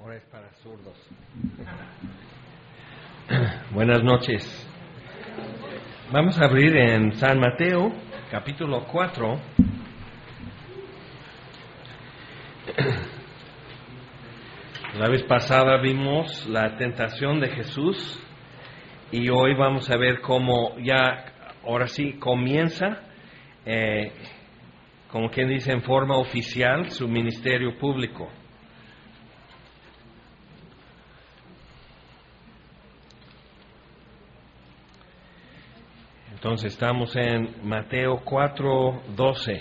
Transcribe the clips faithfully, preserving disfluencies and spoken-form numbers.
Ahora es para zurdos. Buenas noches. Vamos a abrir en San Mateo, capítulo cuatro. La vez pasada vimos la tentación de Jesús y hoy vamos a ver cómo ya, ahora sí, comienza, eh, como quien dice, en forma oficial su ministerio público. Entonces estamos en Mateo cuatro doce.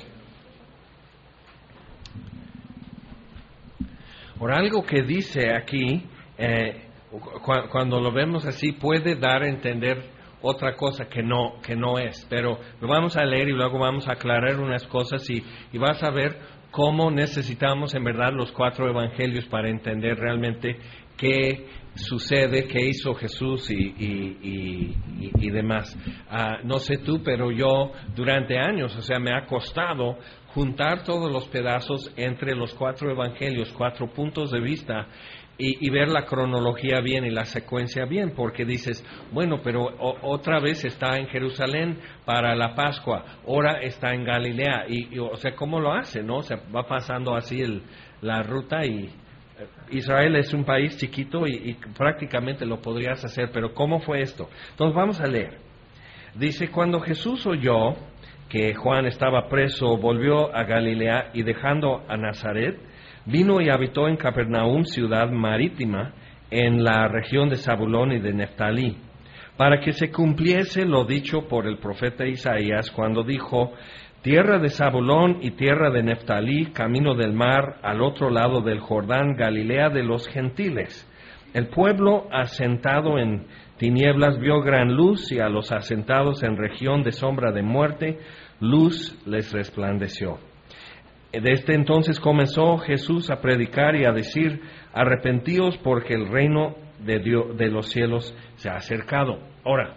Ahora, algo que dice aquí, eh, cu- cuando lo vemos así, puede dar a entender otra cosa que no, que no es. Pero lo vamos a leer y luego vamos a aclarar unas cosas y, y vas a ver cómo necesitamos en verdad los cuatro evangelios para entender realmente qué sucede, qué hizo Jesús y, y, y, y, y demás. Uh, no sé tú, pero yo durante años, o sea, me ha costado juntar todos los pedazos entre los cuatro evangelios, cuatro puntos de vista, y, y ver la cronología bien y la secuencia bien, porque dices, bueno, pero o, otra vez está en Jerusalén para la Pascua, ahora está en Galilea, y, y o sea, ¿cómo lo hace, no? O sea, va pasando así el, la ruta y Israel es un país chiquito y, y prácticamente lo podrías hacer, pero ¿cómo fue esto? Entonces vamos a leer. Dice, cuando Jesús oyó que Juan estaba preso, volvió a Galilea y dejando a Nazaret, vino y habitó en Capernaum, ciudad marítima, en la región de Zabulón y de Neftalí, para que se cumpliese lo dicho por el profeta Isaías cuando dijo, tierra de Zabulón y tierra de Neftalí, camino del mar, al otro lado del Jordán, Galilea de los gentiles. El pueblo asentado en tinieblas vio gran luz, y a los asentados en región de sombra de muerte, luz les resplandeció. Desde entonces comenzó Jesús a predicar y a decir, arrepentíos porque el reino de Dios, de los cielos se ha acercado. Ahora,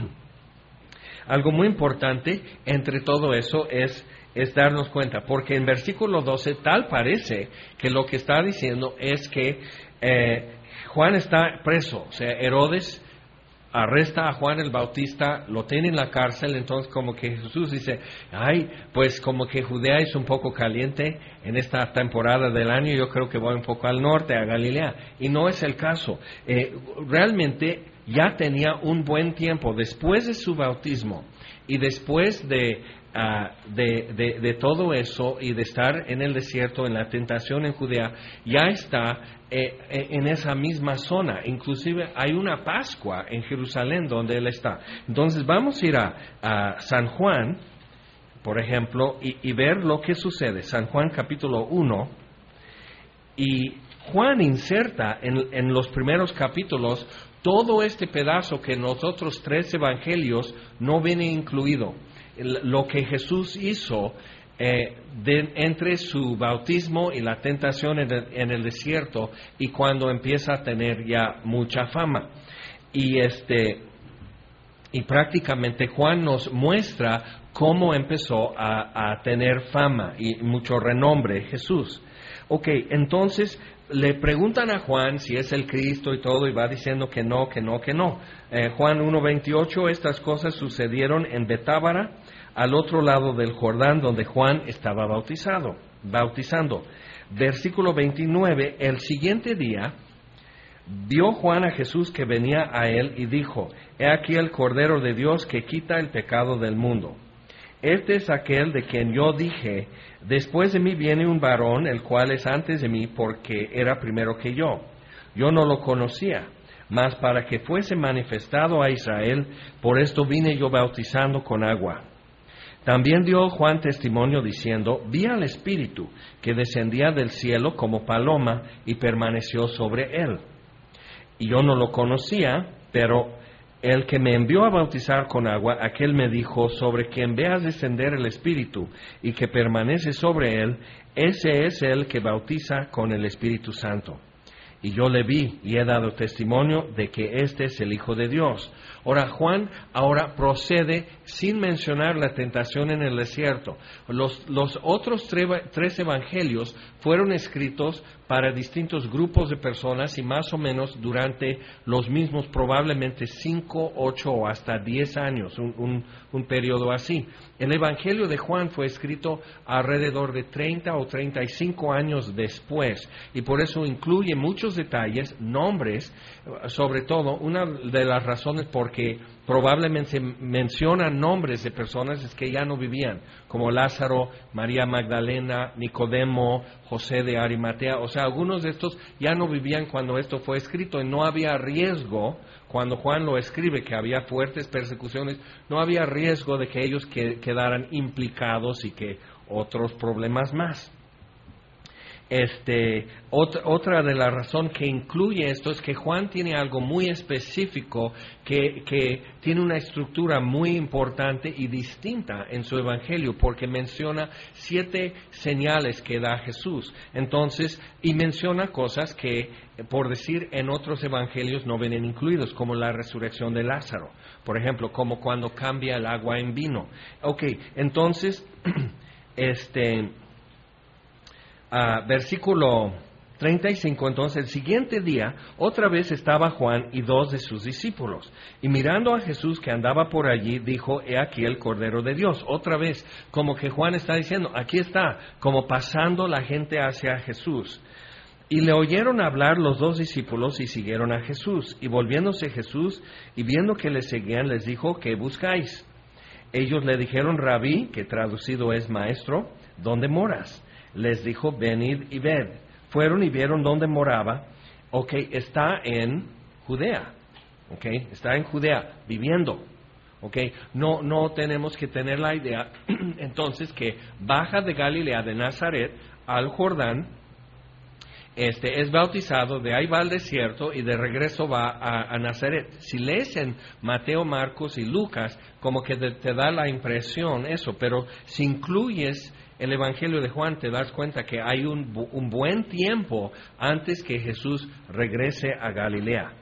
algo muy importante entre todo eso es, es darnos cuenta, porque en versículo doce tal parece que lo que está diciendo es que eh, Juan está preso, o sea, Herodes arresta a Juan el Bautista, lo tiene en la cárcel, entonces como que Jesús dice, ay, pues como que Judea es un poco caliente en esta temporada del año, yo creo que voy un poco al norte, a Galilea, y no es el caso. Eh, realmente ya tenía un buen tiempo, después de su bautismo, y después de, uh, de, de, de todo eso, y de estar en el desierto, en la tentación en Judea, ya está eh, en esa misma zona. Inclusive hay una Pascua en Jerusalén donde él está. Entonces vamos a ir a, a San Juan, por ejemplo, y, y ver lo que sucede. San Juan capítulo uno, y Juan inserta en, en los primeros capítulos todo este pedazo que en los otros tres evangelios no viene incluido. Lo que Jesús hizo eh, de, entre su bautismo y la tentación en el, en el desierto, y cuando empieza a tener ya mucha fama. Y este y prácticamente Juan nos muestra cómo empezó a, a tener fama y mucho renombre Jesús. Ok, entonces le preguntan a Juan si es el Cristo y todo, y va diciendo que no, que no, que no. Eh, Juan uno veintiocho, estas cosas sucedieron en Betábara, al otro lado del Jordán, donde Juan estaba bautizado, bautizando. Versículo veintinueve, el siguiente día vio Juan a Jesús que venía a él y dijo, he aquí el Cordero de Dios que quita el pecado del mundo. Este es aquel de quien yo dije, después de mí viene un varón, el cual es antes de mí, porque era primero que yo. Yo no lo conocía, mas para que fuese manifestado a Israel, por esto vine yo bautizando con agua. También dio Juan testimonio diciendo, vi al Espíritu que descendía del cielo como paloma y permaneció sobre él. Y yo no lo conocía, pero el que me envió a bautizar con agua, aquel me dijo, sobre quien veas descender el Espíritu y que permanece sobre él, ese es el que bautiza con el Espíritu Santo. y yo le vi y he dado testimonio de que este es el Hijo de Dios. Ahora Juan ahora procede sin mencionar la tentación en el desierto. Los, los otros tre, tres evangelios fueron escritos para distintos grupos de personas y más o menos durante los mismos probablemente cinco, ocho o hasta diez años, un, un, un periodo así. El evangelio de Juan fue escrito alrededor de treinta o treinta y cinco años después y por eso incluye muchos detalles, nombres, sobre todo una de las razones por que probablemente menciona nombres de personas es que ya no vivían, como Lázaro, María Magdalena, Nicodemo, José de Arimatea. O sea, algunos de estos ya no vivían cuando esto fue escrito y no había riesgo, cuando Juan lo escribe, que había fuertes persecuciones, no había riesgo de que ellos que, quedaran implicados y que otros problemas más. Este, otra, otra de las razones que incluye esto es que Juan tiene algo muy específico que, que tiene una estructura muy importante y distinta en su evangelio porque menciona siete señales que da Jesús. Entonces, y menciona cosas que, por decir, en otros evangelios no vienen incluidos, como la resurrección de Lázaro, por ejemplo, como cuando cambia el agua en vino. Ok, entonces, este... Uh, versículo treinta y cinco, entonces el siguiente día otra vez estaba Juan y dos de sus discípulos, y mirando a Jesús que andaba por allí, dijo, he aquí el Cordero de Dios. Otra vez, como que Juan está diciendo, aquí está, como pasando la gente hacia Jesús. Y le oyeron hablar los dos discípulos y siguieron a Jesús, y volviéndose Jesús y viendo que le seguían, les dijo, ¿qué buscáis? Ellos le dijeron, Rabí, que traducido es maestro, ¿dónde moras? Les dijo, venid y ved. Fueron y vieron dónde moraba. Ok, está en Judea. Ok, está en Judea, viviendo. Ok, no, no tenemos que tener la idea, entonces, que baja de Galilea, de Nazaret, al Jordán, este, es bautizado, de ahí va al desierto y de regreso va a, a Nazaret. Si lees en Mateo, Marcos y Lucas, como que te, te da la impresión eso, pero si incluyes el Evangelio de Juan, te das cuenta que hay un, un buen tiempo antes que Jesús regrese a Galilea.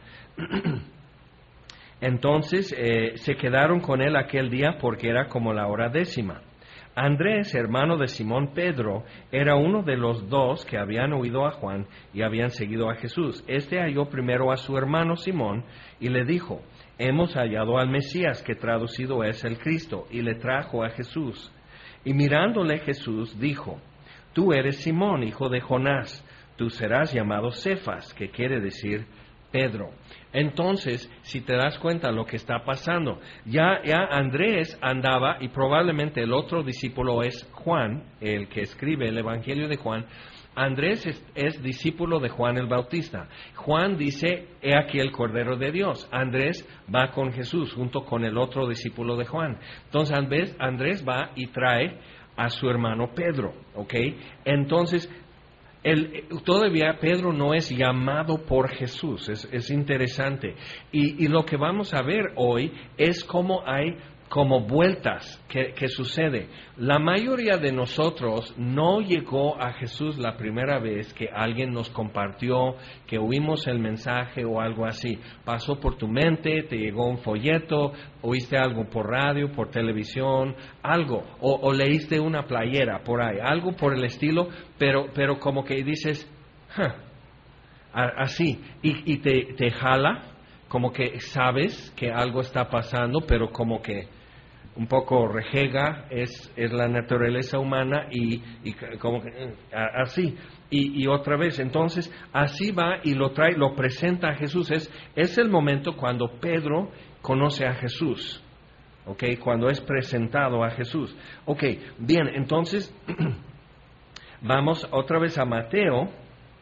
Entonces, eh, se quedaron con él aquel día porque era como la hora décima. Andrés, hermano de Simón Pedro, era uno de los dos que habían oído a Juan y habían seguido a Jesús. Este halló primero a su hermano Simón y le dijo, hemos hallado al Mesías, que traducido es el Cristo, y le trajo a Jesús. Y mirándole Jesús dijo, tú eres Simón, hijo de Jonás, tú serás llamado Cefas, que quiere decir Pedro. Entonces, si te das cuenta lo que está pasando, ya, ya Andrés andaba, y probablemente el otro discípulo es Juan, el que escribe el Evangelio de Juan. Andrés es, es discípulo de Juan el Bautista. Juan dice, he aquí el Cordero de Dios. Andrés va con Jesús junto con el otro discípulo de Juan. Entonces Andrés, Andrés va y trae a su hermano Pedro, ¿ok? Entonces, el, todavía Pedro no es llamado por Jesús, es, es interesante. Y, y lo que vamos a ver hoy es cómo hay como vueltas que, que sucede. La mayoría de nosotros no llegó a Jesús la primera vez que alguien nos compartió, que oímos el mensaje o algo así. Pasó por tu mente, te llegó un folleto, oíste algo por radio, por televisión, algo, o, o leíste una playera por ahí, algo por el estilo, pero, pero como que dices, huh, así, y, y te, te jala, como que sabes que algo está pasando, pero como que un poco rejega, es, es la naturaleza humana y, y como que así, y, y otra vez, entonces así va y lo trae, lo presenta a Jesús. Es, es el momento cuando Pedro conoce a Jesús, ok, cuando es presentado a Jesús. Ok, bien, entonces vamos otra vez a Mateo.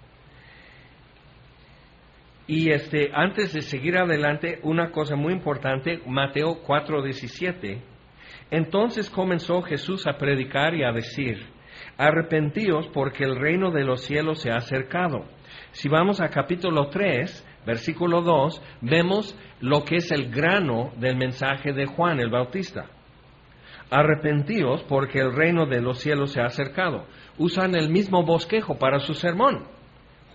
Y este, antes de seguir adelante, una cosa muy importante, Mateo cuatro diecisiete. Entonces comenzó Jesús a predicar y a decir, arrepentíos porque el reino de los cielos se ha acercado. Si vamos a capítulo tres, versículo dos, vemos lo que es el grano del mensaje de Juan el Bautista. Arrepentíos porque el reino de los cielos se ha acercado. Usan el mismo bosquejo para su sermón.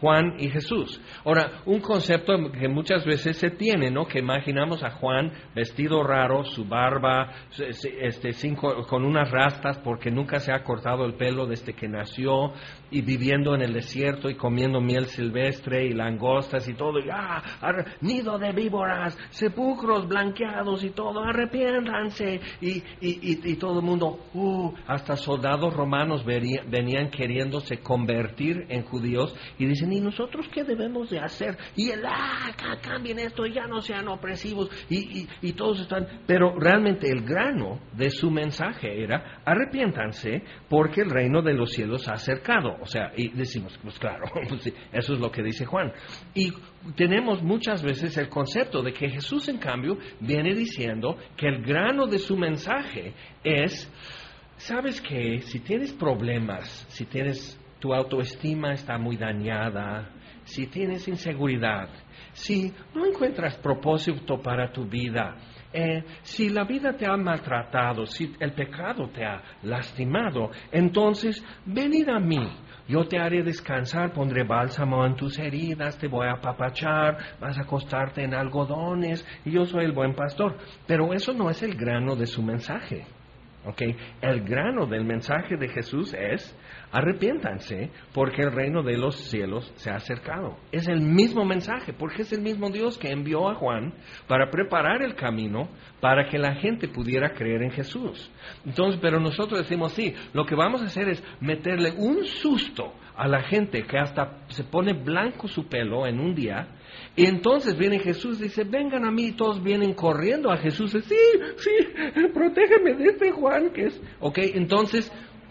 Juan y Jesús. Ahora, un concepto que muchas veces se tiene, ¿no? Que imaginamos a Juan vestido raro, su barba, este, cinco, con unas rastas porque nunca se ha cortado el pelo desde que nació, y viviendo en el desierto y comiendo miel silvestre y langostas y todo, y ¡ah! Ar- nido de víboras, sepulcros blanqueados y todo, arrepiéntanse, y, y, y, y todo el mundo, uh, hasta soldados romanos vería, venían queriéndose convertir en judíos, y dicen, ¿y nosotros qué debemos de hacer? Y el, ¡ah! Cambien esto, y ya no sean opresivos, y, y, y todos están, pero realmente el grano de su mensaje era, arrepiéntanse, porque el reino de los cielos ha acercado. O sea, y decimos, pues claro, pues sí, eso es lo que dice Juan. Y tenemos muchas veces el concepto de que Jesús, en cambio, viene diciendo que el grano de su mensaje es, ¿sabes qué? Si tienes problemas, si tienes, tu autoestima está muy dañada, si tienes inseguridad, si no encuentras propósito para tu vida, Eh, si la vida te ha maltratado, si el pecado te ha lastimado, entonces venid a mí, yo te haré descansar, pondré bálsamo en tus heridas, te voy a apapachar, vas a acostarte en algodones, y yo soy el buen pastor. Pero eso no es el grano de su mensaje, ¿ok? El grano del mensaje de Jesús es, arrepiéntanse, porque el reino de los cielos se ha acercado. Es el mismo mensaje, porque es el mismo Dios que envió a Juan para preparar el camino para que la gente pudiera creer en Jesús. Entonces, pero nosotros decimos, sí, lo que vamos a hacer es meterle un susto a la gente que hasta se pone blanco su pelo en un día, y entonces viene Jesús y dice, vengan a mí, y todos vienen corriendo a Jesús, y sí, sí, protégeme de este Juan que es, ok, entonces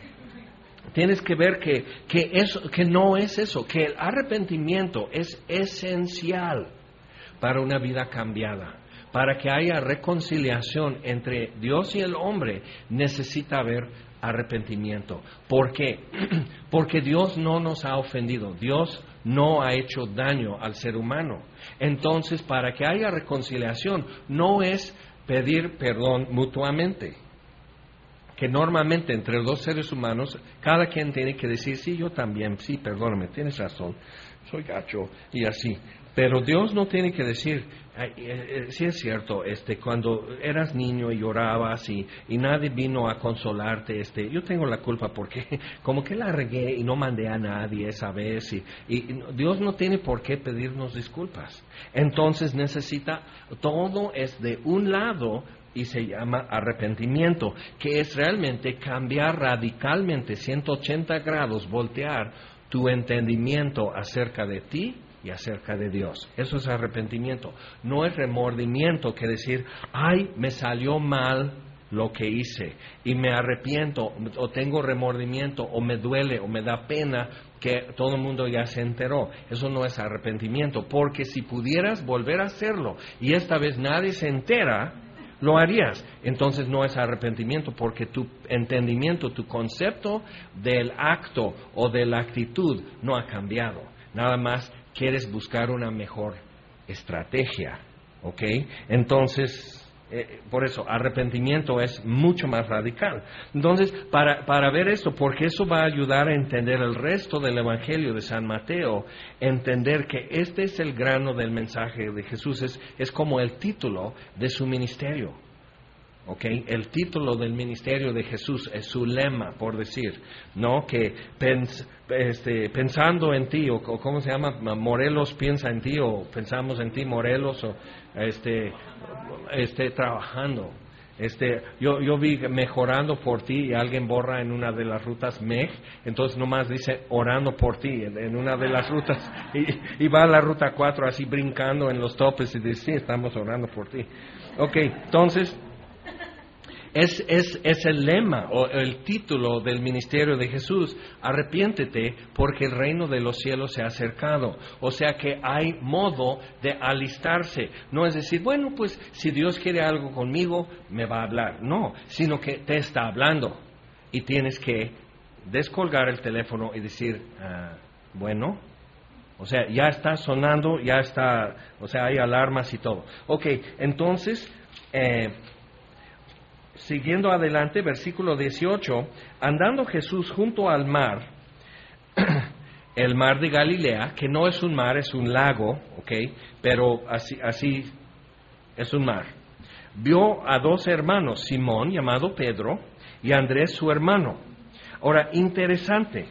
tienes que ver que, que, eso, que no es eso, que el arrepentimiento es esencial para una vida cambiada. Para que haya reconciliación entre Dios y el hombre, necesita haber arrepentimiento. ¿Por qué? Porque Dios no nos ha ofendido, Dios no ha hecho daño al ser humano. Entonces, para que haya reconciliación, no es pedir perdón mutuamente, que normalmente entre dos seres humanos, cada quien tiene que decir, sí, yo también, sí, perdóname, tienes razón, soy gacho, y así. Pero Dios no tiene que decir, eh, eh, sí es cierto, este, cuando eras niño y llorabas y, y nadie vino a consolarte, este, yo tengo la culpa porque como que la regué y no mandé a nadie esa vez, y, y Dios no tiene por qué pedirnos disculpas. Entonces necesita, todo es de un lado, y se llama arrepentimiento, que es realmente cambiar radicalmente ciento ochenta grados, voltear tu entendimiento acerca de ti y acerca de Dios. Eso es arrepentimiento. No es remordimiento, que decir, ay, me salió mal lo que hice y me arrepiento, o tengo remordimiento, o me duele, o me da pena que todo el mundo ya se enteró. Eso no es arrepentimiento, porque si pudieras volver a hacerlo y esta vez nadie se entera, lo harías. Entonces no es arrepentimiento, porque tu entendimiento, tu concepto del acto o de la actitud no ha cambiado. Nada más quieres buscar una mejor estrategia, ¿ok? Entonces, eh, por eso, arrepentimiento es mucho más radical. Entonces, para, para ver esto, porque eso va a ayudar a entender el resto del Evangelio de San Mateo, entender que este es el grano del mensaje de Jesús, es, es como el título de su ministerio. Okay. El título del ministerio de Jesús es su lema, por decir, ¿no? Que pens, este, pensando en ti, o, o ¿cómo se llama? Morelos piensa en ti, o pensamos en ti, Morelos, o este, este, trabajando. Este, yo, yo vi mejorando por ti, y alguien borra en una de las rutas M E G, entonces nomás dice orando por ti en, en una de las rutas, y, y va a la ruta cuatro así brincando en los topes y dice, sí, estamos orando por ti. Ok, entonces Es, es, es el lema o el título del ministerio de Jesús, arrepiéntete porque el reino de los cielos se ha acercado. O sea que hay modo de alistarse. No es decir, bueno, pues si Dios quiere algo conmigo, me va a hablar. No, sino que te está hablando y tienes que descolgar el teléfono y decir, ah, bueno, o sea, ya está sonando, ya está, o sea, hay alarmas y todo. Ok, entonces, eh, siguiendo adelante, versículo dieciocho, andando Jesús junto al mar, el mar de Galilea, que no es un mar, es un lago, ¿ok? Pero así, así es un mar. Vio a dos hermanos, Simón, llamado Pedro, y Andrés, su hermano. Ahora, interesante,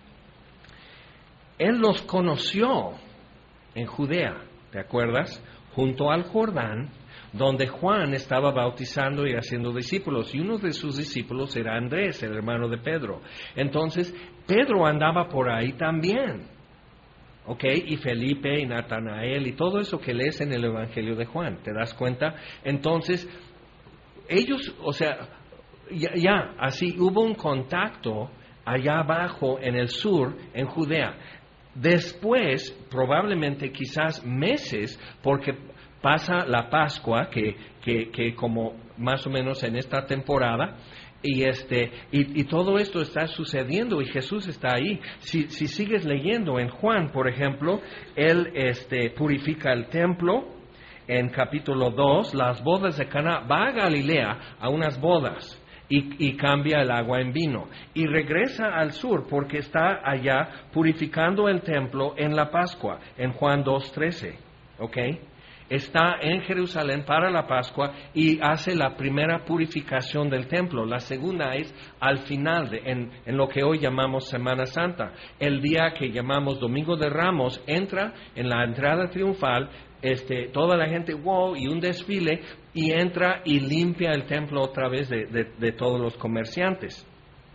él los conoció en Judea, ¿te acuerdas? Junto al Jordán, donde Juan estaba bautizando y haciendo discípulos, y uno de sus discípulos era Andrés, el hermano de Pedro. Entonces, Pedro andaba por ahí también, ¿ok? Y Felipe y Natanael y todo eso que lees en el Evangelio de Juan, ¿te das cuenta? Entonces, ellos, o sea, ya, ya así hubo un contacto allá abajo en el sur, en Judea. Después, probablemente quizás meses, porque pasa la Pascua, que, que, que como más o menos en esta temporada, y este y, y todo esto está sucediendo y Jesús está ahí. Si, si sigues leyendo en Juan, por ejemplo, él este, purifica el templo. En capítulo dos, las bodas de Caná, va a Galilea a unas bodas y, y cambia el agua en vino. Y regresa al sur porque está allá purificando el templo en la Pascua, en Juan dos trece, ¿ok? Está en Jerusalén para la Pascua y hace la primera purificación del templo. La segunda es al final, de, en, en lo que hoy llamamos Semana Santa. El día que llamamos Domingo de Ramos, entra en la entrada triunfal, este, toda la gente, wow, y un desfile, y entra y limpia el templo otra vez de, de, de todos los comerciantes.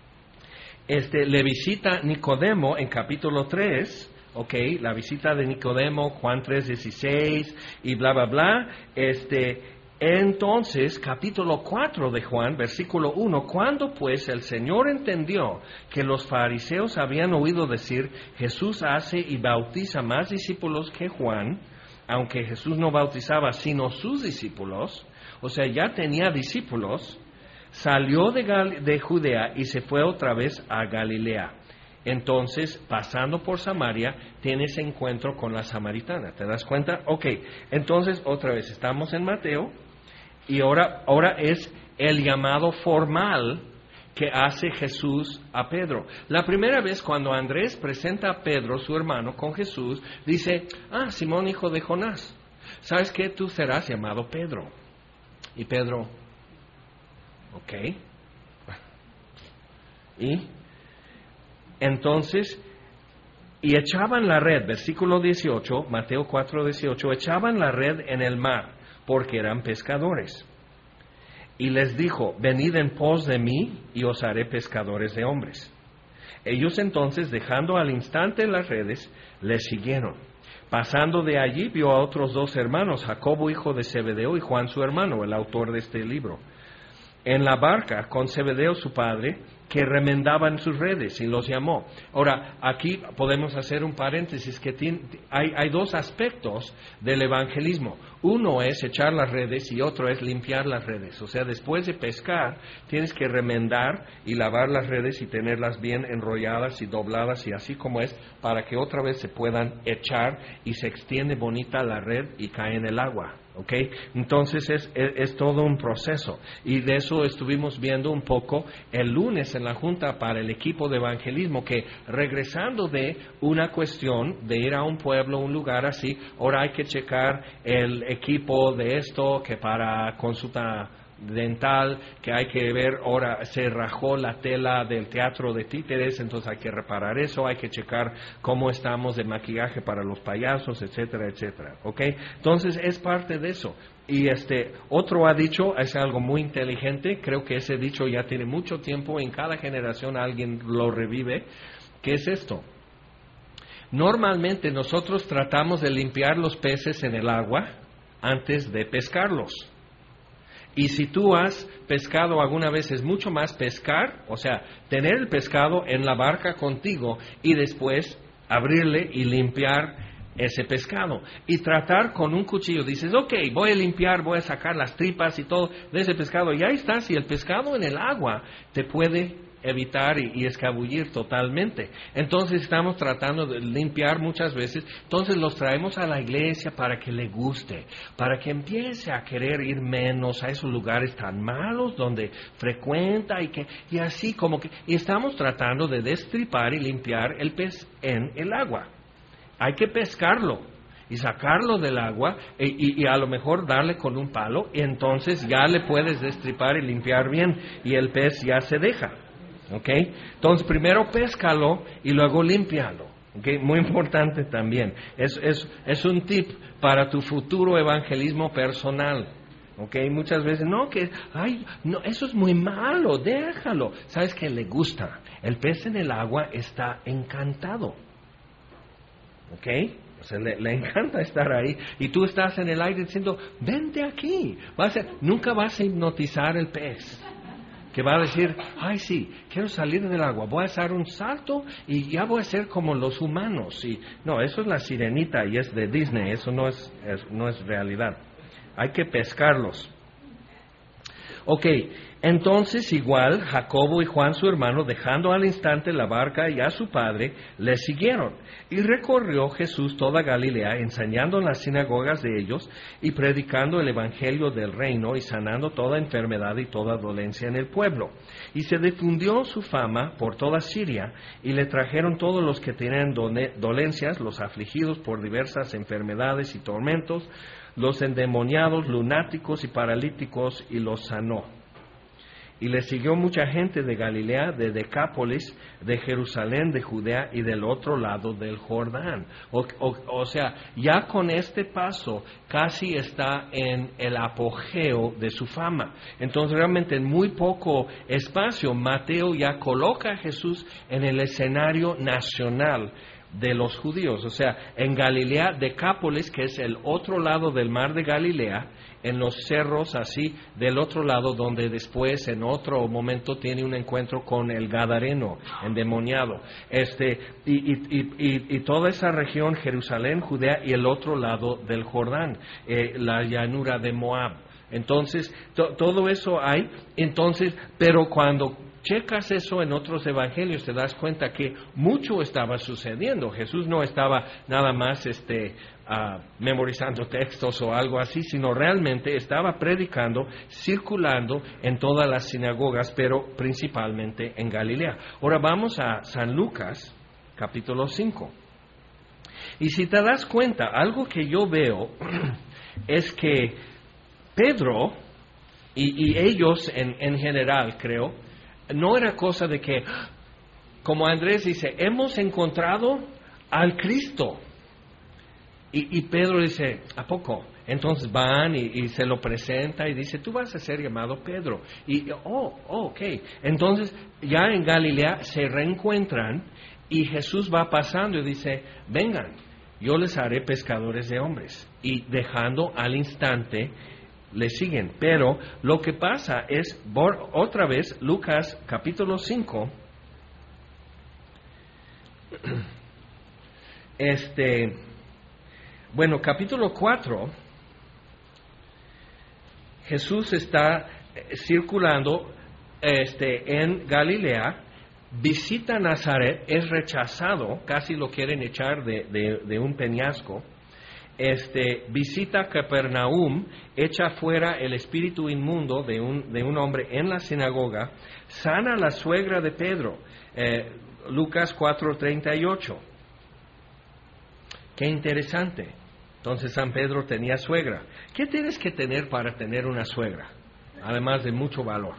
Este, le visita Nicodemo en capítulo tres, ok, la visita de Nicodemo, Juan tres dieciséis y bla, bla, bla. Este, entonces, capítulo cuatro de Juan, versículo uno, cuando pues el Señor entendió que los fariseos habían oído decir, Jesús hace y bautiza más discípulos que Juan, aunque Jesús no bautizaba sino sus discípulos, o sea, ya tenía discípulos, salió de, Gal- de Judea y se fue otra vez a Galilea. Entonces, pasando por Samaria, tiene ese encuentro con la samaritana. ¿Te das cuenta? Ok, entonces otra vez estamos en Mateo y ahora, ahora es el llamado formal que hace Jesús a Pedro. La primera vez cuando Andrés presenta a Pedro, su hermano, con Jesús, dice, ah, Simón, hijo de Jonás, ¿sabes qué? Tú serás llamado Pedro. Y Pedro, ok. Y entonces, y echaban la red, versículo dieciocho, Mateo cuatro dieciocho, echaban la red en el mar, porque eran pescadores. Y les dijo, venid en pos de mí, y os haré pescadores de hombres. Ellos entonces, dejando al instante las redes, les siguieron. Pasando de allí, vio a otros dos hermanos, Jacobo, hijo de Zebedeo, y Juan, su hermano, el autor de este libro, en la barca con Zebedeo, su padre, que remendaban sus redes, y los llamó. Ahora, aquí podemos hacer un paréntesis, que tiene, hay, hay dos aspectos del evangelismo. Uno es echar las redes y otro es limpiar las redes. O sea, después de pescar, tienes que remendar y lavar las redes y tenerlas bien enrolladas y dobladas y así como es, para que otra vez se puedan echar y se extiende bonita la red y cae en el agua. ¿Okay? Entonces es, es, es todo un proceso y de eso estuvimos viendo un poco el lunes en la junta para el equipo de evangelismo, que regresando de una cuestión de ir a un pueblo, un lugar así, ahora hay que checar el equipo de esto, que para consulta dental, que hay que ver, ahora se rajó la tela del teatro de títeres, entonces hay que reparar eso, hay que checar cómo estamos de maquillaje para los payasos, etcétera, etcétera, ¿ok? Entonces es parte de eso. Y este otro ha dicho, es algo muy inteligente, creo que ese dicho ya tiene mucho tiempo, en cada generación alguien lo revive, ¿qué es esto? Normalmente nosotros tratamos de limpiar los peces en el agua antes de pescarlos. Y si tú has pescado alguna vez, es mucho más pescar, o sea, tener el pescado en la barca contigo y después abrirle y limpiar ese pescado. Y tratar con un cuchillo, dices, ok, voy a limpiar, voy a sacar las tripas y todo de ese pescado. Y ahí está, si el pescado en el agua te puede evitar y, y escabullir totalmente. Entonces estamos tratando de limpiar muchas veces, entonces los traemos a la iglesia para que le guste, para que empiece a querer ir menos a esos lugares tan malos donde frecuenta y que y así como que y estamos tratando de destripar y limpiar el pez en el agua. Hay que pescarlo y sacarlo del agua y, y, y a lo mejor darle con un palo y entonces ya le puedes destripar y limpiar bien y el pez ya se deja. ¿Okay? Entonces primero péscalo y luego límpialo. ¿Okay? Muy importante también. Es, es, es un tip para tu futuro evangelismo personal. ¿Okay? Muchas veces, no, que, ay, no, eso es muy malo, déjalo. ¿Sabes qué le gusta? El pez en el agua está encantado. ¿Ok? O sea, le, le encanta estar ahí. Y tú estás en el aire diciendo, vente aquí. Vas a, nunca vas a hipnotizar el pez. Que va a decir, ay sí, quiero salir del agua. Voy a hacer un salto y ya voy a ser como los humanos. Y, no, eso es la sirenita y es de Disney. Eso no es, es, no es realidad. Hay que pescarlos. Ok, entonces igual Jacobo y Juan su hermano, dejando al instante la barca y a su padre, le siguieron. Y recorrió Jesús toda Galilea, enseñando en las sinagogas de ellos y predicando el evangelio del reino y sanando toda enfermedad y toda dolencia en el pueblo. Y se difundió su fama por toda Siria y le trajeron todos los que tenían dolencias, los afligidos por diversas enfermedades y tormentos, los endemoniados, lunáticos y paralíticos, y los sanó. Y le siguió mucha gente de Galilea, de Decápolis, de Jerusalén, de Judea y del otro lado del Jordán. O, o, o sea, ya con este paso casi está en el apogeo de su fama. Entonces realmente en muy poco espacio Mateo ya coloca a Jesús en el escenario nacional de los judíos, o sea, en Galilea, Decápolis, que es el otro lado del mar de Galilea, en los cerros así del otro lado, donde después en otro momento tiene un encuentro con el gadareno endemoniado, este y, y, y, y, y toda esa región, Jerusalén, Judea y el otro lado del Jordán, eh, la llanura de Moab. Entonces, to, todo eso hay, entonces, pero cuando checas eso en otros evangelios, te das cuenta que mucho estaba sucediendo. Jesús no estaba nada más este, uh, memorizando textos o algo así, sino realmente estaba predicando, circulando en todas las sinagogas, pero principalmente en Galilea. Ahora vamos a San Lucas, capítulo cinco. Y si te das cuenta, algo que yo veo es que Pedro y, y ellos en, en general, creo, no era cosa de que, como Andrés dice, hemos encontrado al Cristo. Y, y Pedro dice, ¿a poco? Entonces van y, y se lo presenta y dice, tú vas a ser llamado Pedro. Y, oh, oh, ok. Entonces, ya en Galilea se reencuentran y Jesús va pasando y dice, vengan, yo les haré pescadores de hombres. Y dejando al instante le siguen, pero lo que pasa es, otra vez, Lucas capítulo cinco, este, bueno, capítulo cuatro, Jesús está circulando este, en Galilea, visita Nazaret, es rechazado, casi lo quieren echar de, de, de un peñasco. Este, visita Capernaum, echa fuera el espíritu inmundo de un, de un hombre en la sinagoga, sana a la suegra de Pedro, eh, Lucas cuatro treinta y ocho. Qué interesante. Entonces San Pedro tenía suegra. ¿Qué tienes que tener para tener una suegra? Además de mucho valor.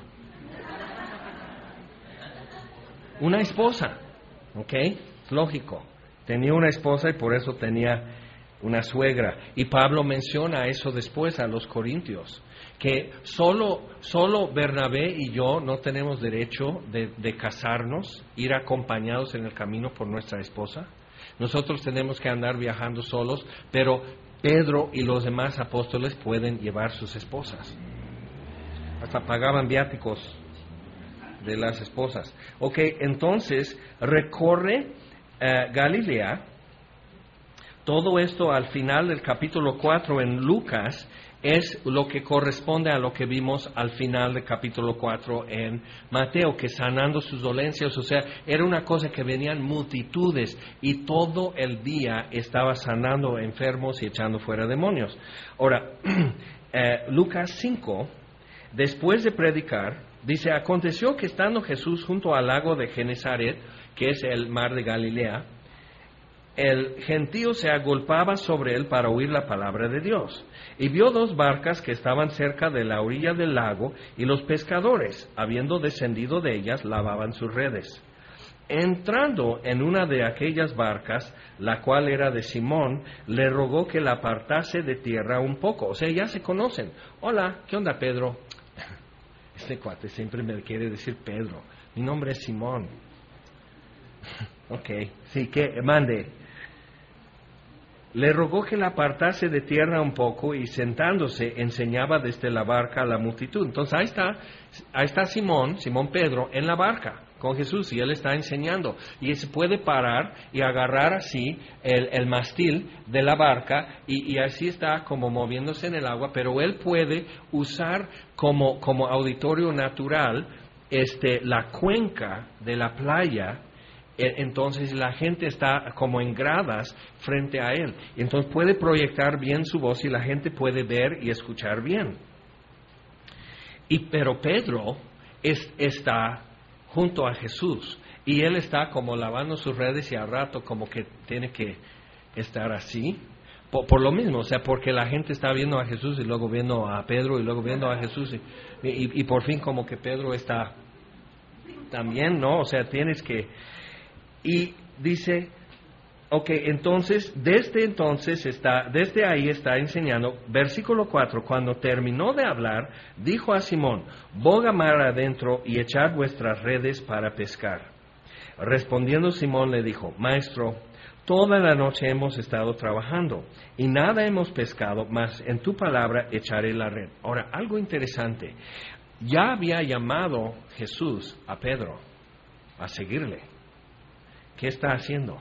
Una esposa, ¿ok? Lógico. Tenía una esposa y por eso tenía una suegra. Y Pablo menciona eso después a los corintios, que solo, solo Bernabé y yo no tenemos derecho de, de casarnos, ir acompañados en el camino por nuestra esposa. Nosotros tenemos que andar viajando solos, pero Pedro y los demás apóstoles pueden llevar sus esposas. Hasta pagaban viáticos de las esposas. Ok, entonces recorre uh, Galilea, Todo esto al final del capítulo cuatro en Lucas es lo que corresponde a lo que vimos al final del capítulo cuatro en Mateo, que sanando sus dolencias, o sea, era una cosa que venían multitudes y todo el día estaba sanando enfermos y echando fuera demonios. Ahora, eh, Lucas cinco, después de predicar, dice, aconteció que estando Jesús junto al lago de Genesaret, que es el mar de Galilea, el gentío se agolpaba sobre él para oír la palabra de Dios. Y vio dos barcas que estaban cerca de la orilla del lago, y los pescadores, habiendo descendido de ellas, lavaban sus redes. Entrando en una de aquellas barcas, la cual era de Simón, le rogó que la apartase de tierra un poco. O sea, ya se conocen. Hola, ¿qué onda, Pedro? Este cuate siempre me quiere decir Pedro. Mi nombre es Simón. Ok, sí, que mande. Le rogó que la apartase de tierra un poco y sentándose enseñaba desde la barca a la multitud. Entonces ahí está, ahí está Simón, Simón Pedro, en la barca con Jesús y él está enseñando. Y se puede parar y agarrar así el, el mástil de la barca y, y así está como moviéndose en el agua, pero él puede usar como, como auditorio natural este, la cuenca de la playa. Entonces la gente está como en gradas frente a él. Entonces puede proyectar bien su voz y la gente puede ver y escuchar bien. Y, pero Pedro es, está junto a Jesús y él está como lavando sus redes y al rato como que tiene que estar así. Por, por lo mismo, o sea, porque la gente está viendo a Jesús y luego viendo a Pedro y luego viendo a Jesús y, y, y por fin como que Pedro está también, ¿no? O sea, tienes que... Y dice, ok, entonces, desde entonces está, desde ahí está enseñando, versículo cuatro, cuando terminó de hablar, dijo a Simón, boga mar adentro y echad vuestras redes para pescar. Respondiendo Simón le dijo, Maestro, toda la noche hemos estado trabajando y nada hemos pescado, mas en tu palabra echaré la red. Ahora, algo interesante, ya había llamado Jesús a Pedro a seguirle. ¿Qué está haciendo?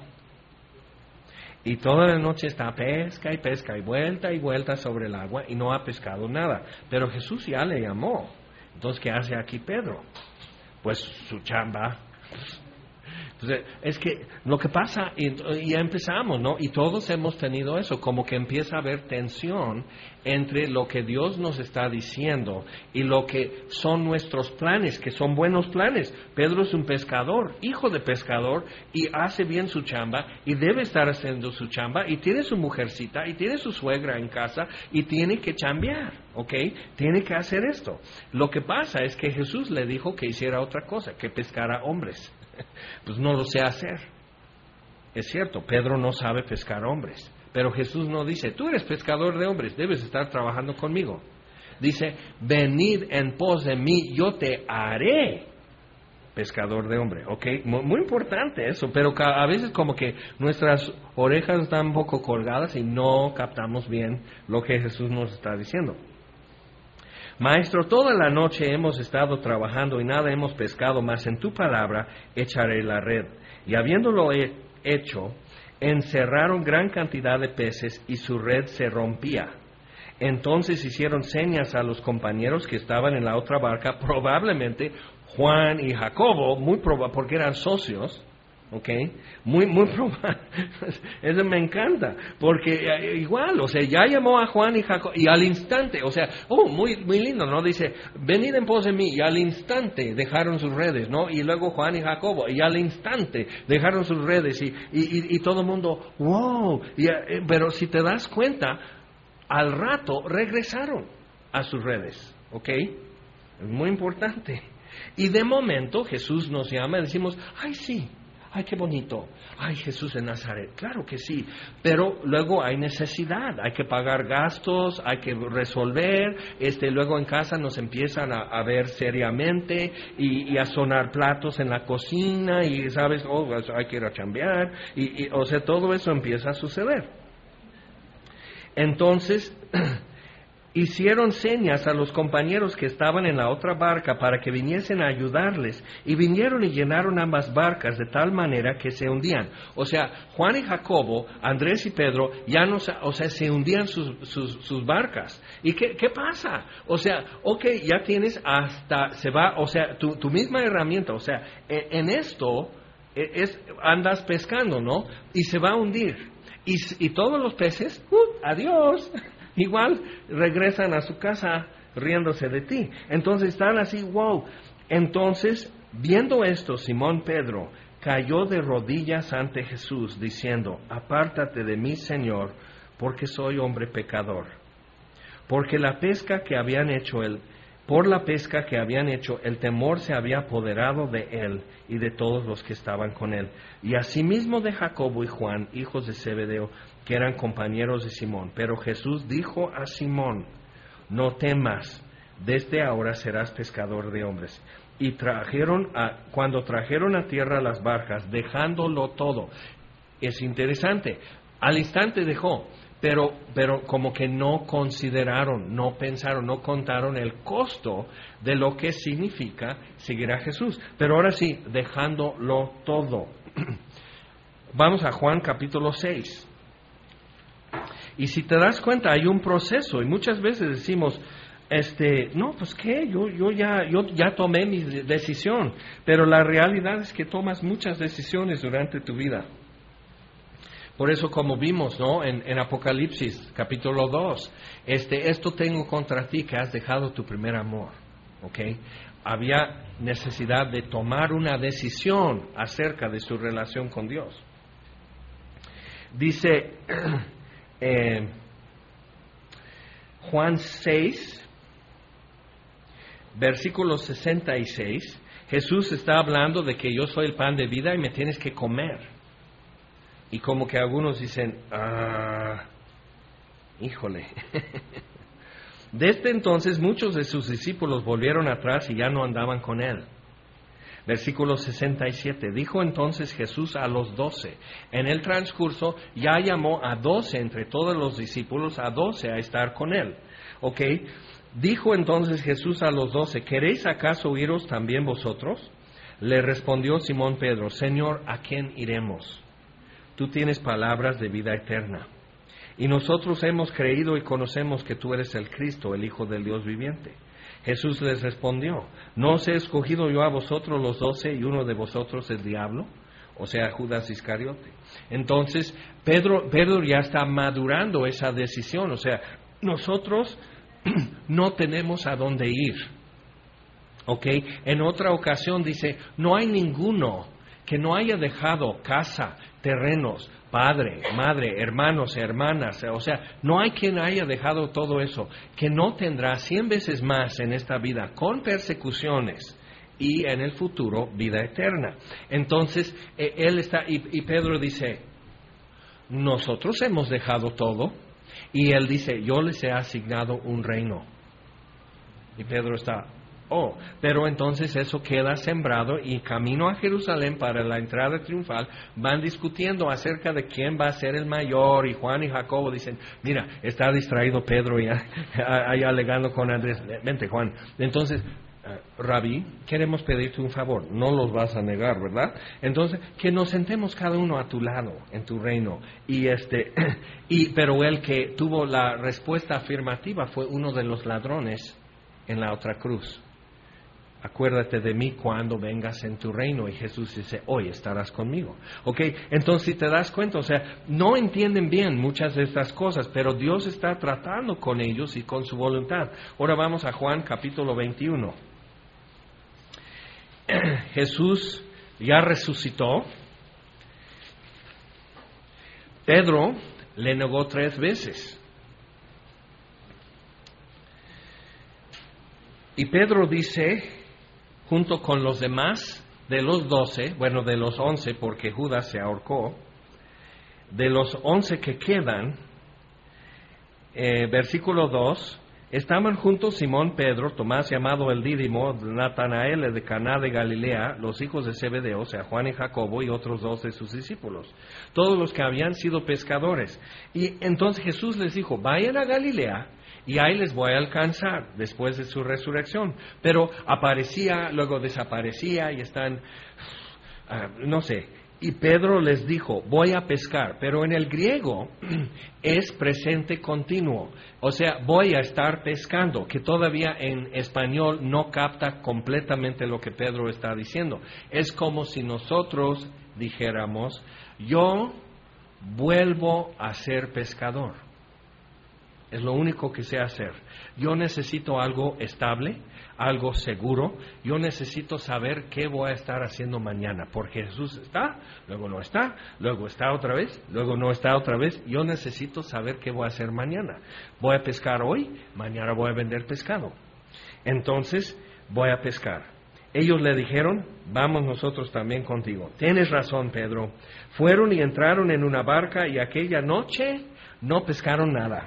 Y toda la noche está pesca y pesca y vuelta y vuelta sobre el agua y no ha pescado nada. Pero Jesús ya le llamó. Entonces, ¿qué hace aquí Pedro? Pues su chamba. Entonces, es que lo que pasa, y, y ya empezamos, ¿no? Y todos hemos tenido eso, como que empieza a haber tensión entre lo que Dios nos está diciendo y lo que son nuestros planes, que son buenos planes. Pedro es un pescador, hijo de pescador, y hace bien su chamba, y debe estar haciendo su chamba, y tiene su mujercita, y tiene su suegra en casa, y tiene que chambear, ¿ok? Tiene que hacer esto. Lo que pasa es que Jesús le dijo que hiciera otra cosa, que pescara hombres. Pues no lo sé hacer. Es cierto, Pedro no sabe pescar hombres, pero Jesús no dice, tú eres pescador de hombres, debes estar trabajando conmigo. Dice, venid en pos de mí, yo te haré pescador de hombres. ¿Ok? Muy, muy importante eso, pero a veces como que nuestras orejas están un poco colgadas y no captamos bien lo que Jesús nos está diciendo. Maestro, toda la noche hemos estado trabajando y nada hemos pescado, mas en tu palabra echaré la red. Y habiéndolo he hecho, encerraron gran cantidad de peces y su red se rompía. Entonces hicieron señas a los compañeros que estaban en la otra barca, probablemente Juan y Jacobo, muy probable, porque eran socios. ¿Ok? Muy, muy probable. Eso me encanta, porque eh, igual, o sea, ya llamó a Juan y Jacob, y al instante, o sea, oh, muy, muy lindo, ¿no? Dice, venid en pos de mí, y al instante dejaron sus redes, ¿no? Y luego Juan y Jacobo, y al instante dejaron sus redes, y, y, y, y todo el mundo, wow, y, eh, pero si te das cuenta, al rato regresaron a sus redes, ¿ok? Es muy importante. Y de momento Jesús nos llama y decimos, ay, sí, ay, qué bonito, ay, Jesús de Nazaret, claro que sí, pero luego hay necesidad, hay que pagar gastos, hay que resolver, este, luego en casa nos empiezan a, a ver seriamente y, y a sonar platos en la cocina y, ¿sabes? Oh, hay que ir a chambear, y, y, o sea, todo eso empieza a suceder. Entonces, hicieron señas a los compañeros que estaban en la otra barca para que viniesen a ayudarles, y vinieron y llenaron ambas barcas de tal manera que se hundían. O sea, Juan y Jacobo, Andrés y Pedro, ya no, o sea, se hundían sus, sus, sus barcas. ¿Y qué, qué pasa? O sea, ok, ya tienes hasta, se va, o sea, tu, tu misma herramienta, o sea, en, en esto es, andas pescando, ¿no? Y se va a hundir. Y, y todos los peces, uh, adiós. Igual regresan a su casa riéndose de ti. Entonces están así, wow. Entonces, viendo esto, Simón Pedro cayó de rodillas ante Jesús, diciendo: apártate de mí, Señor, porque soy hombre pecador. Porque la pesca que habían hecho él, por la pesca que habían hecho, el temor se había apoderado de él y de todos los que estaban con él. Y asimismo de Jacobo y Juan, hijos de Zebedeo, que eran compañeros de Simón. Pero Jesús dijo a Simón: no temas, desde ahora serás pescador de hombres. Y trajeron a, cuando trajeron a tierra las barcas, dejándolo todo. Es interesante, al instante dejó, pero, pero como que no consideraron, no pensaron, no contaron el costo de lo que significa seguir a Jesús. Pero ahora sí, dejándolo todo. Vamos a Juan capítulo seis. Y si te das cuenta, hay un proceso, y muchas veces decimos, este, no, pues qué, yo, yo ya, yo ya tomé mi decisión, pero la realidad es que tomas muchas decisiones durante tu vida. Por eso, como vimos, ¿no? En, en Apocalipsis, capítulo dos, este, esto tengo contra ti, que has dejado tu primer amor, ¿ok? Había necesidad de tomar una decisión acerca de su relación con Dios. Dice eh, Juan seis, versículo sesenta y seis, Jesús está hablando de que yo soy el pan de vida y me tienes que comer. Y como que algunos dicen, ah, híjole. Desde entonces muchos de sus discípulos volvieron atrás y ya no andaban con él. Versículo sesenta y siete, dijo entonces Jesús a los doce. En el transcurso ya llamó a doce entre todos los discípulos, a doce a estar con él. ¿Ok? Dijo entonces Jesús a los doce, ¿queréis acaso iros también vosotros? Le respondió Simón Pedro, Señor, ¿a quién iremos? Tú tienes palabras de vida eterna. Y nosotros hemos creído y conocemos que tú eres el Cristo, el Hijo del Dios viviente. Jesús les respondió, ¿no os he escogido yo a vosotros los doce y uno de vosotros el diablo? O sea, Judas Iscariote. Entonces, Pedro, Pedro ya está madurando esa decisión. O sea, nosotros no tenemos a dónde ir. ¿Ok? En otra ocasión dice, no hay ninguno que no haya dejado casa, terrenos, padre, madre, hermanos, hermanas, o sea, no hay quien haya dejado todo eso, que no tendrá cien veces más en esta vida, con persecuciones, y en el futuro, vida eterna. Entonces, eh, él está, y, y Pedro dice, nosotros hemos dejado todo, y él dice, yo les he asignado un reino. Y Pedro está, oh, pero entonces eso queda sembrado y camino a Jerusalén para la entrada triunfal van discutiendo acerca de quién va a ser el mayor, y Juan y Jacobo dicen, mira, está distraído Pedro y ahí alegando con Andrés, vente Juan. Entonces, uh, Rabí, queremos pedirte un favor, no los vas a negar, ¿verdad? Entonces, que nos sentemos cada uno a tu lado en tu reino. Y este, y pero el que tuvo la respuesta afirmativa fue uno de los ladrones en la otra cruz. Acuérdate de mí cuando vengas en tu reino. Y Jesús dice, hoy estarás conmigo. Ok, entonces si te das cuenta, o sea, no entienden bien muchas de estas cosas, pero Dios está tratando con ellos y con su voluntad. Ahora vamos a Juan capítulo veintiuno. Jesús ya resucitó. Pedro le negó tres veces. Y Pedro dice, junto con los demás de los doce, bueno, de los once, porque Judas se ahorcó, de los once que quedan, eh, versículo dos, estaban juntos Simón Pedro, Tomás llamado el Dídimo, Natanael de Caná de Galilea, los hijos de Zebedeo, o sea, Juan y Jacobo, y otros dos de sus discípulos, todos los que habían sido pescadores. Y entonces Jesús les dijo, vayan a Galilea, y ahí les voy a alcanzar después de su resurrección. Pero aparecía, luego desaparecía y están, uh, no sé. Y Pedro les dijo, voy a pescar, pero en el griego es presente continuo, o sea, voy a estar pescando, que todavía en español no capta completamente lo que Pedro está diciendo. Es como si nosotros dijéramos, yo vuelvo a ser pescador. Es lo único que sé hacer. Yo necesito algo estable, algo seguro. Yo necesito saber qué voy a estar haciendo mañana, porque Jesús está, luego no está, luego está otra vez, luego no está otra vez. Yo necesito saber qué voy a hacer mañana. Voy a pescar hoy, mañana voy a vender pescado. Entonces, voy a pescar. Ellos le dijeron, vamos nosotros también contigo. Tienes razón, Pedro. Fueron y entraron en una barca y aquella noche no pescaron nada.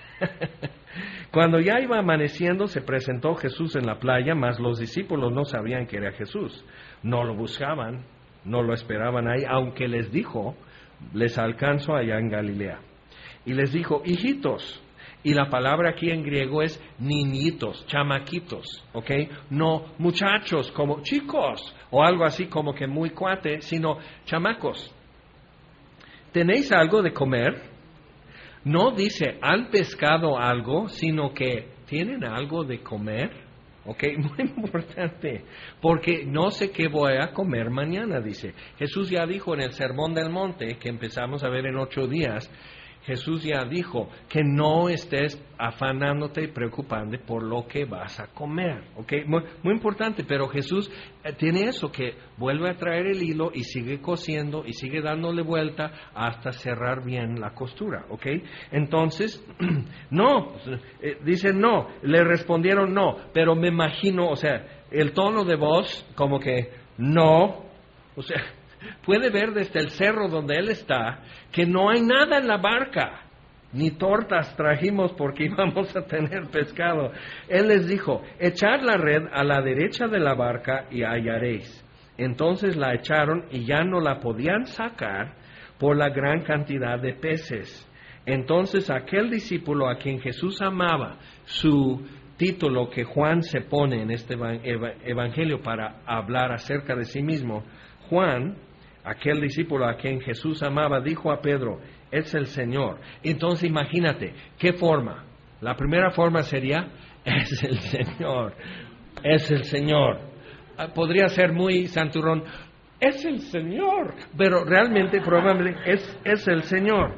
Cuando ya iba amaneciendo, se presentó Jesús en la playa, mas los discípulos no sabían que era Jesús. No lo buscaban, no lo esperaban ahí, aunque les dijo, les alcanzo allá en Galilea. Y les dijo, hijitos, y la palabra aquí en griego es niñitos, chamaquitos, ¿ok? No muchachos, como chicos, o algo así como que muy cuate, sino chamacos. ¿Tenéis algo de comer? No dice, ¿han pescado algo? Sino que, ¿tienen algo de comer? ¿Ok? Muy importante, porque no sé qué voy a comer mañana, dice. Jesús ya dijo en el Sermón del Monte, que empezamos a ver en ocho días, Jesús ya dijo que no estés afanándote y preocupándote por lo que vas a comer, ¿ok? Muy, muy importante, pero Jesús eh, tiene eso, que vuelve a traer el hilo y sigue cosiendo y sigue dándole vuelta hasta cerrar bien la costura, ¿ok? Entonces, no, eh, dicen no, le respondieron no, pero me imagino, o sea, el tono de voz como que no, o sea, puede ver desde el cerro donde él está que no hay nada en la barca, ni tortas trajimos porque íbamos a tener pescado. Él les dijo, echad la red a la derecha de la barca y hallaréis. Entonces la echaron y ya no la podían sacar por la gran cantidad de peces. Entonces aquel discípulo a quien Jesús amaba, su título que Juan se pone en este evangelio para hablar acerca de sí mismo, Juan, aquel discípulo a quien Jesús amaba, dijo a Pedro, es el Señor. Entonces imagínate, ¿qué forma? La primera forma sería, es el Señor, es el Señor. Podría ser muy santurrón, es el Señor, pero realmente probablemente es, es el Señor.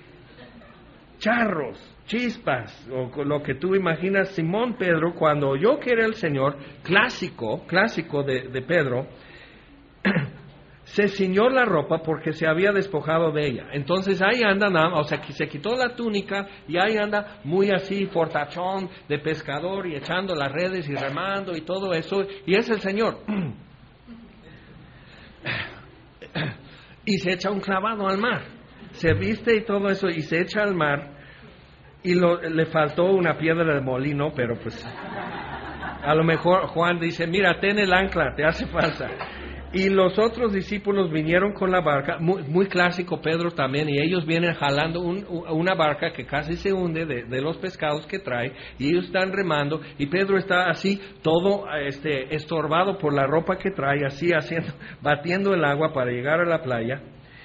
Charros, chispas, o lo que tú imaginas. Simón Pedro, cuando oyó que era el Señor, clásico, clásico de, de Pedro, se ciñó la ropa porque se había despojado de ella. Entonces ahí anda, o sea, que se quitó la túnica y ahí anda muy así, fortachón de pescador y echando las redes y remando y todo eso. Y es el Señor. Y se echa un clavado al mar. Se viste y todo eso y se echa al mar. Y lo, le faltó una piedra de molino, pero pues a lo mejor Juan dice, mira, ten el ancla, te hace falta. Y los otros discípulos vinieron con la barca, muy, muy clásico Pedro también, y ellos vienen jalando un, una barca que casi se hunde de, de los pescados que trae, y ellos están remando, y Pedro está así, todo este, estorbado por la ropa que trae, así haciendo, batiendo el agua para llegar a la playa,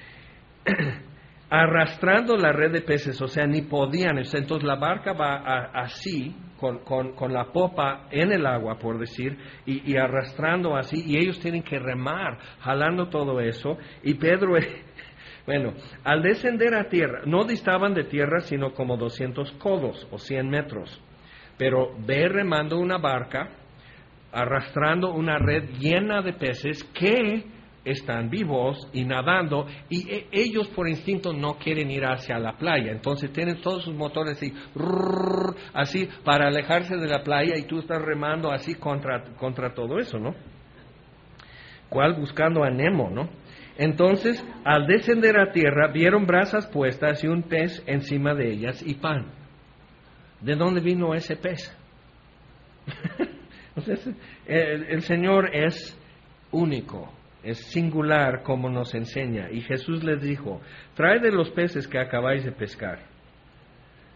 arrastrando la red de peces, o sea, ni podían. Entonces la barca va a, así, con, con, con la popa en el agua, por decir, y, y arrastrando así, y ellos tienen que remar, jalando todo eso, y Pedro, bueno, al descender a tierra, no distaban de tierra sino como doscientos codos o cien metros, pero ve remando una barca, arrastrando una red llena de peces que están vivos y nadando, y e- ellos por instinto no quieren ir hacia la playa, entonces tienen todos sus motores así, rrr, así para alejarse de la playa, y tú estás remando así contra, contra todo eso, ¿no? ¿Cuál? Buscando a Nemo, ¿no? Entonces, al descender a tierra, vieron brasas puestas y un pez encima de ellas y pan. ¿De dónde vino ese pez? Entonces, el, el Señor es único. Es singular como nos enseña. Y Jesús les dijo, traed de los peces que acabáis de pescar.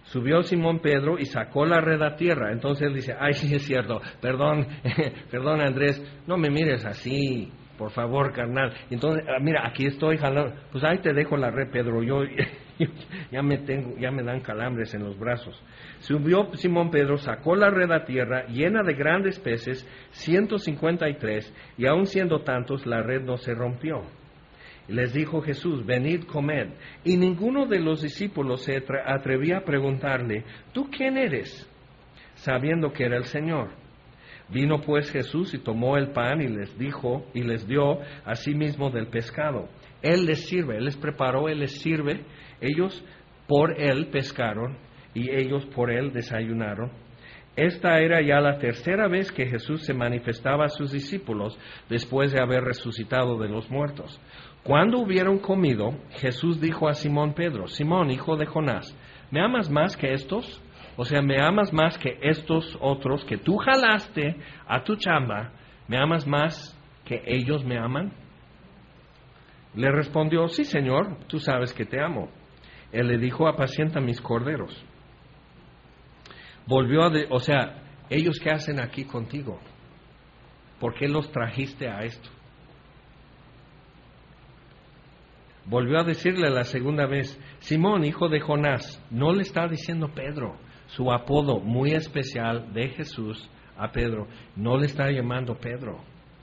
Subió Simón Pedro y sacó la red a tierra. Entonces él dice, ay, sí es cierto, perdón, perdón Andrés, no me mires así, por favor, carnal. Entonces, mira, aquí estoy jalando, pues ahí te dejo la red, Pedro, yo, yo ya me tengo, ya me dan calambres en los brazos. Subió Simón Pedro, sacó la red a tierra, llena de grandes peces, ciento cincuenta y tres, y aun siendo tantos, la red no se rompió. Les dijo Jesús, venid, comed. Y ninguno de los discípulos se atrevía a preguntarle, ¿tú quién eres? Sabiendo que era el Señor. Vino pues Jesús y tomó el pan y les dijo, y les dio asimismo del pescado. Él les sirve, Él les preparó, Él les sirve. Ellos por Él pescaron y ellos por Él desayunaron. Esta era ya la tercera vez que Jesús se manifestaba a sus discípulos después de haber resucitado de los muertos. Cuando hubieron comido, Jesús dijo a Simón Pedro, Simón, hijo de Jonás, ¿me amas más que estos? O sea, ¿me amas más que estos otros que tú jalaste a tu chamba? ¿Me amas más que ellos me aman? Le respondió, sí, Señor, tú sabes que te amo. Él le dijo, apacienta mis corderos. Volvió a, de, o sea, ¿ellos qué hacen aquí contigo? ¿Por qué los trajiste a esto? Volvió a decirle la segunda vez, Simón, hijo de Jonás, no le está diciendo Pedro, su apodo muy especial de Jesús a Pedro, no le está llamando Pedro.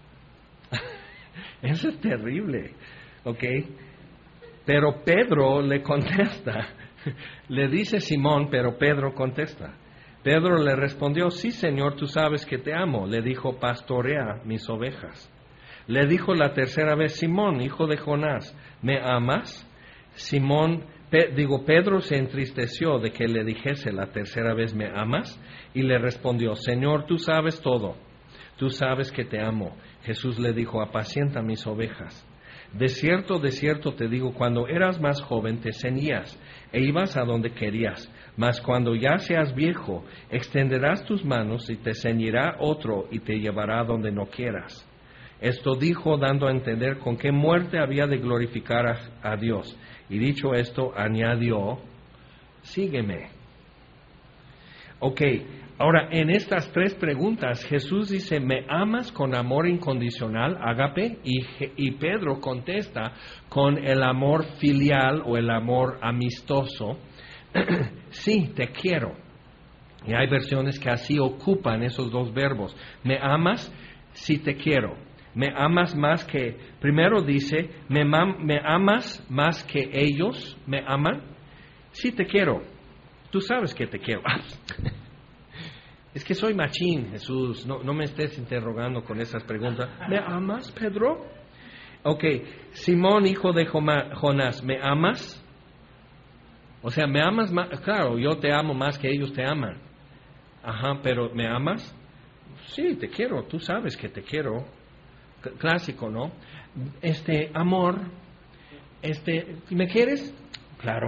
Eso es terrible, ¿ok? Pero Pedro le contesta, le dice Simón, pero Pedro contesta. Pedro le respondió, sí, Señor, tú sabes que te amo. Le dijo, pastorea mis ovejas. Le dijo la tercera vez, Simón, hijo de Jonás, ¿me amas? Simón, pe, digo, Pedro se entristeció de que le dijese la tercera vez, ¿me amas? Y le respondió, Señor, tú sabes todo, tú sabes que te amo. Jesús le dijo, apacienta mis ovejas. De cierto, de cierto te digo, cuando eras más joven te ceñías e ibas a donde querías, mas cuando ya seas viejo, extenderás tus manos y te ceñirá otro y te llevará a donde no quieras. Esto dijo dando a entender con qué muerte había de glorificar a, a Dios. Y dicho esto, añadió, sígueme. Ok, ahora en estas tres preguntas Jesús dice, ¿me amas con amor incondicional, ágape? Y, y Pedro contesta con el amor filial o el amor amistoso, sí, te quiero. Y hay versiones que así ocupan esos dos verbos. ¿Me amas? Sí, te quiero. ¿Me amas más que, primero dice, ¿me, mam, ¿me amas más que ellos me aman? Sí, te quiero. Tú sabes que te quiero. Es que soy machín, Jesús. No, no me estés interrogando con esas preguntas. ¿Me amas, Pedro? Ok, Simón, hijo de Jonás, ¿me amas? O sea, ¿me amas más? Claro, yo te amo más que ellos te aman. Ajá, pero ¿me amas? Sí, te quiero. Tú sabes que te quiero. Clásico, ¿no? Este, amor, este, ¿me quieres? Claro.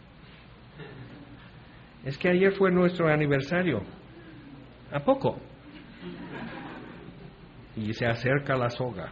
Es que ayer fue nuestro aniversario. ¿A poco? Y se acerca la soga.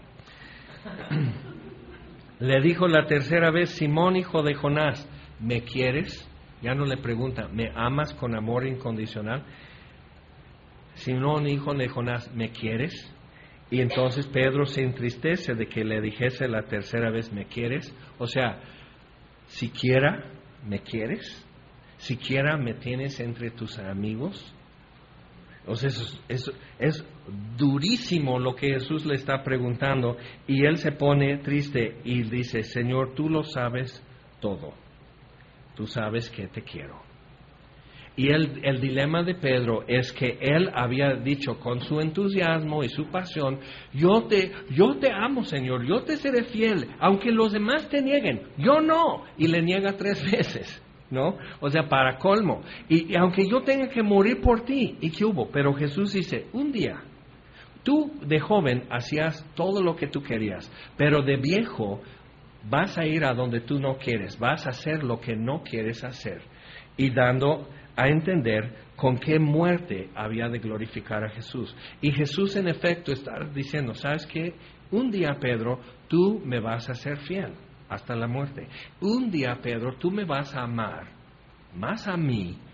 Le dijo la tercera vez, Simón, hijo de Jonás, ¿me quieres? Ya no le pregunta, ¿me amas con amor incondicional? Simón, hijo de Jonás, ¿me quieres? Y entonces Pedro se entristece de que le dijese la tercera vez, ¿me quieres? O sea, siquiera me quieres, siquiera me tienes entre tus amigos. O sea, eso, eso, es durísimo lo que Jesús le está preguntando y él se pone triste y dice, Señor, tú lo sabes todo, tú sabes que te quiero. Y el, el dilema de Pedro es que él había dicho con su entusiasmo y su pasión, yo te, yo te amo, Señor, yo te seré fiel, aunque los demás te nieguen, yo no. Y le niega tres veces, ¿no? O sea, para colmo. Y, y aunque yo tenga que morir por ti, ¿y qué hubo? Pero Jesús dice, un día, tú de joven hacías todo lo que tú querías, pero de viejo vas a ir a donde tú no quieres, vas a hacer lo que no quieres hacer. Y dando a entender con qué muerte había de glorificar a Jesús. Y Jesús en efecto está diciendo, ¿sabes qué? Un día, Pedro, tú me vas a ser fiel hasta la muerte. Un día, Pedro, tú me vas a amar más a mí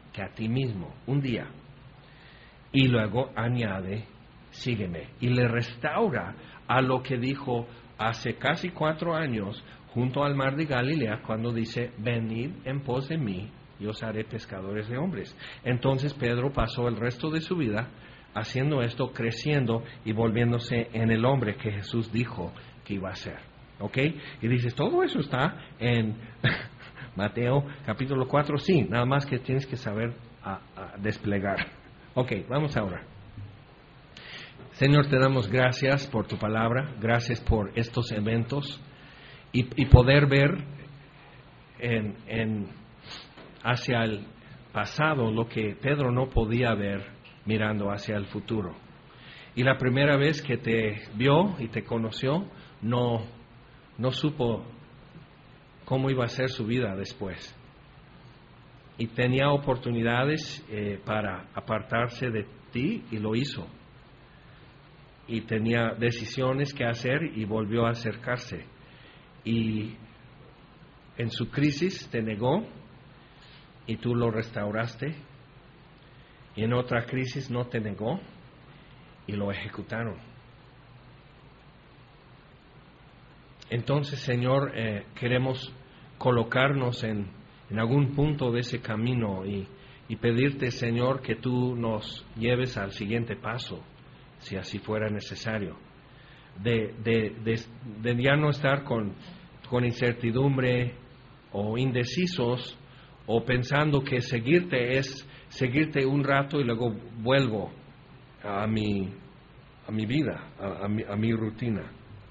que a ti mismo, un día. Y luego añade, sígueme. Y le restaura a lo que dijo hace casi cuatro años junto al mar de Galilea, cuando dice, venid en pos de mí y os haré pescadores de hombres. Entonces Pedro pasó el resto de su vida haciendo esto, creciendo y volviéndose en el hombre que Jesús dijo que iba a ser. ¿Ok? Y dices, todo eso está en Mateo capítulo cuatro. Sí, nada más que tienes que saber a, a desplegar. Ok, vamos ahora. Señor, te damos gracias por tu palabra, gracias por estos eventos y, y poder ver en, en, hacia el pasado lo que Pedro no podía ver mirando hacia el futuro. Y la primera vez que te vio y te conoció, no, no supo cómo iba a ser su vida después. Y tenía oportunidades eh, para apartarse de ti y lo hizo. Y tenía decisiones que hacer y volvió a acercarse. Y en su crisis te negó y tú lo restauraste. Y en otra crisis no te negó y lo ejecutaron. Entonces, Señor, eh, queremos colocarnos en, en algún punto de ese camino y, y pedirte, Señor, que tú nos lleves al siguiente paso, si así fuera necesario, de, de, de, de ya no estar con, con incertidumbre o indecisos o pensando que seguirte es seguirte un rato y luego vuelvo a mi, a mi vida, a, a, mi, a mi rutina.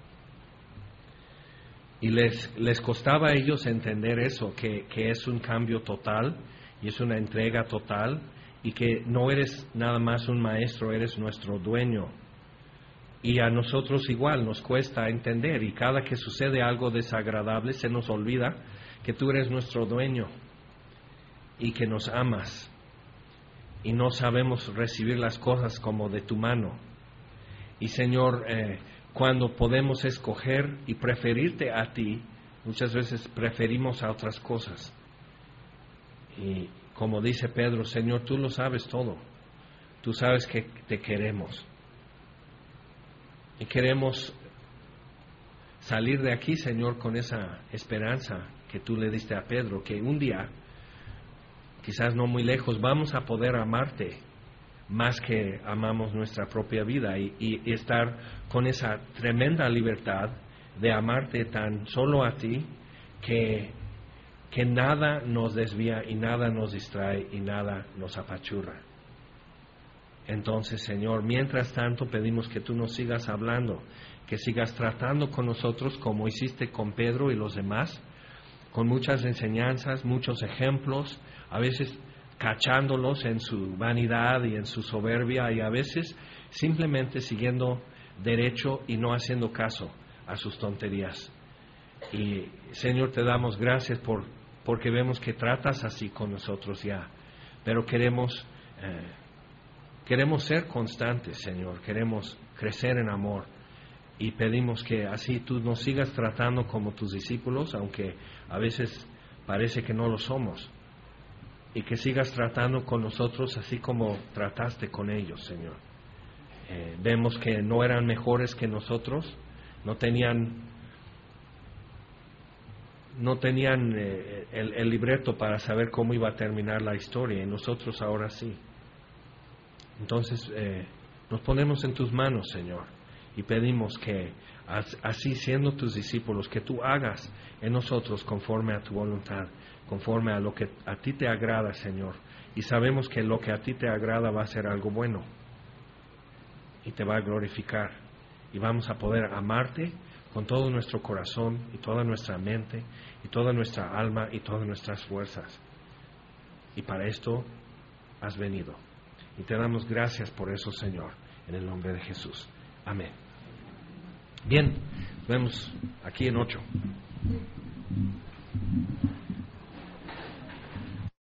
Y les, les costaba a ellos entender eso, que, que es un cambio total y es una entrega total y que no eres nada más un maestro, eres nuestro dueño. Y a nosotros igual nos cuesta entender y cada que sucede algo desagradable se nos olvida que tú eres nuestro dueño y que nos amas y no sabemos recibir las cosas como de tu mano. Y Señor, eh, cuando podemos escoger y preferirte a ti, muchas veces preferimos a otras cosas. Y como dice Pedro, Señor, tú lo sabes todo. Tú sabes que te queremos. Y queremos salir de aquí, Señor, con esa esperanza que tú le diste a Pedro, que un día, quizás no muy lejos, vamos a poder amarte más que amamos nuestra propia vida y, y, y estar con esa tremenda libertad de amarte tan solo a ti que, que nada nos desvía y nada nos distrae y nada nos apachurra. Entonces, Señor, mientras tanto pedimos que tú nos sigas hablando, que sigas tratando con nosotros como hiciste con Pedro y los demás, con muchas enseñanzas, muchos ejemplos, a veces cachándolos en su vanidad y en su soberbia y a veces simplemente siguiendo derecho y no haciendo caso a sus tonterías. Y Señor, te damos gracias por porque vemos que tratas así con nosotros ya, pero queremos eh, queremos ser constantes, Señor, queremos crecer en amor y pedimos que así tú nos sigas tratando como tus discípulos, aunque a veces parece que no lo somos, y que sigas tratando con nosotros así como trataste con ellos, Señor. Eh, vemos que no eran mejores que nosotros, no tenían no tenían eh, el, el libreto para saber cómo iba a terminar la historia, y nosotros ahora sí. Entonces eh, nos ponemos en tus manos, Señor, y pedimos que así siendo tus discípulos, que tú hagas en nosotros conforme a tu voluntad, conforme a lo que a ti te agrada, Señor. Y sabemos que lo que a ti te agrada va a ser algo bueno y te va a glorificar. Y vamos a poder amarte con todo nuestro corazón y toda nuestra mente y toda nuestra alma y todas nuestras fuerzas. Y para esto has venido. Y te damos gracias por eso, Señor, en el nombre de Jesús. Amén. Bien, nos vemos aquí en ocho.